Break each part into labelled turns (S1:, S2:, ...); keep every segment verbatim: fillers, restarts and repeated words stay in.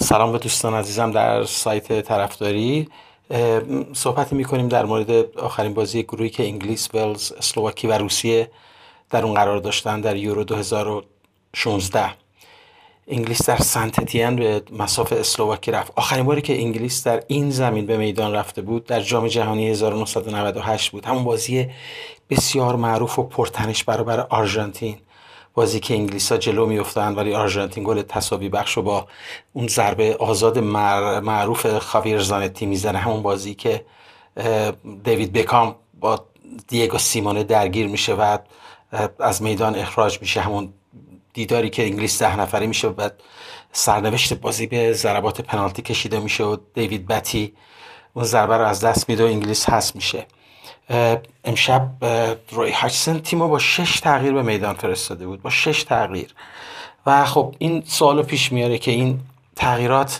S1: سلام به دوستان عزیزم در سایت طرفداری. صحبتی میکنیم در مورد آخرین بازی گروهی که انگلیس، ولز، اسلواکی و روسیه در اون قرار داشتن در یورو دو هزار و شانزده. انگلیس در سنت اتین به مصاف اسلواکی رفت. آخرین باری که انگلیس در این زمین به میدان رفته بود در جام جهانی هزار و نهصد و نود و هشت بود. همون بازی بسیار معروف و پرتنش برابر آرژانتین، بازی که انگلیس‌ها جلو میافتن ولی آرژانتین گل تساوی بخش رو با اون ضربه آزاد معروف خاویر زانتی میزنه. همون بازی که دیوید بکام با دیگو سیمونه درگیر میشه و از میدان اخراج میشه. همون دیداری که انگلیس ده نفره میشه و بعد سرنوشت بازی به ضربات پنالتی کشیده میشه و دیوید بتی اون ضربه رو از دست میده و انگلیس حذف میشه. امشب روی هاچسن تیمو با شش تغییر به میدان فرستاده بود، با شش تغییر. و خب این سوالو پیش میاره که این تغییرات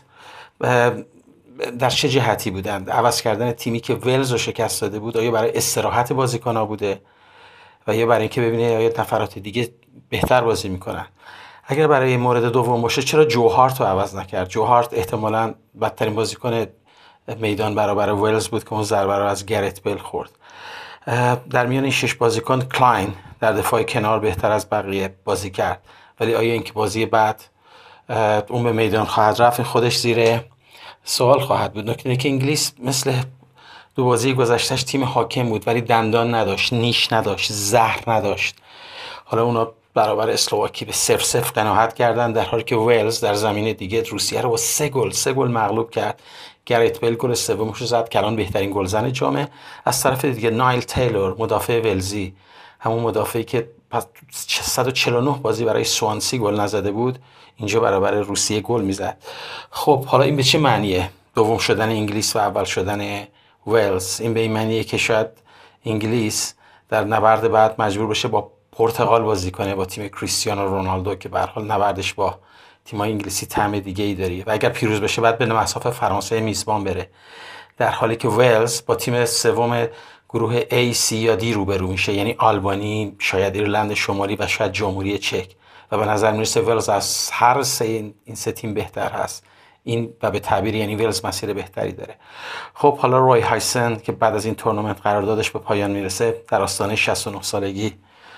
S1: در چه جهتی بودند؟ عوض کردن تیمی که ولز رو شکست داده بود آیا برای استراحت بازیکن‌ها بوده و یا برای اینکه ببینه آیا نفرات دیگه بهتر بازی میکنن؟ اگر برای مورد دوم باشه چرا جو هارت رو عوض نکرد؟ جو هارت احتمالاً بدترین بازیکن میدان برابر ولز بود که اون ضربه رو از گرت بیل خورد. در میان این شش بازیکن کلاین در دفاع کنار بهتر از بقیه بازی کرد، ولی آیا اینکه بازی بعد اون به میدان خواهد رفت خودش زیر سوال خواهد بود؟ نکته اینه که انگلیس مثل دو بازی گذشتهش تیم حاکم بود ولی دندان نداشت، نیش نداشت، زهر نداشت. حالا اونا برابر اسلواکی به صفر صفر قناعت کردن، در حالی که ولز در زمین دیگه روسیه رو با سه گل سه گل مغلوب کرد. گرت بیل گل سومش رو زد که الان بهترین گلزن جامه. از طرف دیگه نایل تیلور مدافع ولزی، همون مدافعی که صد و چهل و نه بازی برای سوانسی گل نزده بود، اینجا برابر روسیه گل میزد. خب حالا این به چه معنیه؟ دوم شدن انگلیس و اول شدن ولز. این به این معنیه که شاید انگلیس در نبرد بعد مجبور بشه با پرتغال بازی کنه، با تیم کریستیانو رونالدو که به هر حال نبردش با تیم‌های انگلیسی طعم دیگه‌ای داره و اگر پیروز بشه بعد به مصاف فرانسه میزبان بره، در حالی که ولز با تیم سوم گروه A, C یا D روبرو میشه، یعنی آلبانی، شاید ایرلند شمالی و شاید جمهوری چک، و به نظر میرسه ولز از هر سه این سه تیم بهتر هست. این و به تعبیر یعنی ولز مسیر بهتری داره. خب حالا روی هایسن که بعد از این تورنمنت قراردادش به پایان میرسه در آستانه شصت و نه سالگی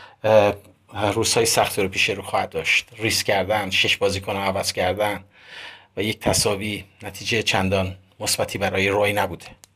S1: روزهای سختی رو پیش رو خواهد داشت. ریسک کردن، شش بازیکن رو عوض کردن و یک تساوی، نتیجه چندان مثبتی برای روی نبوده.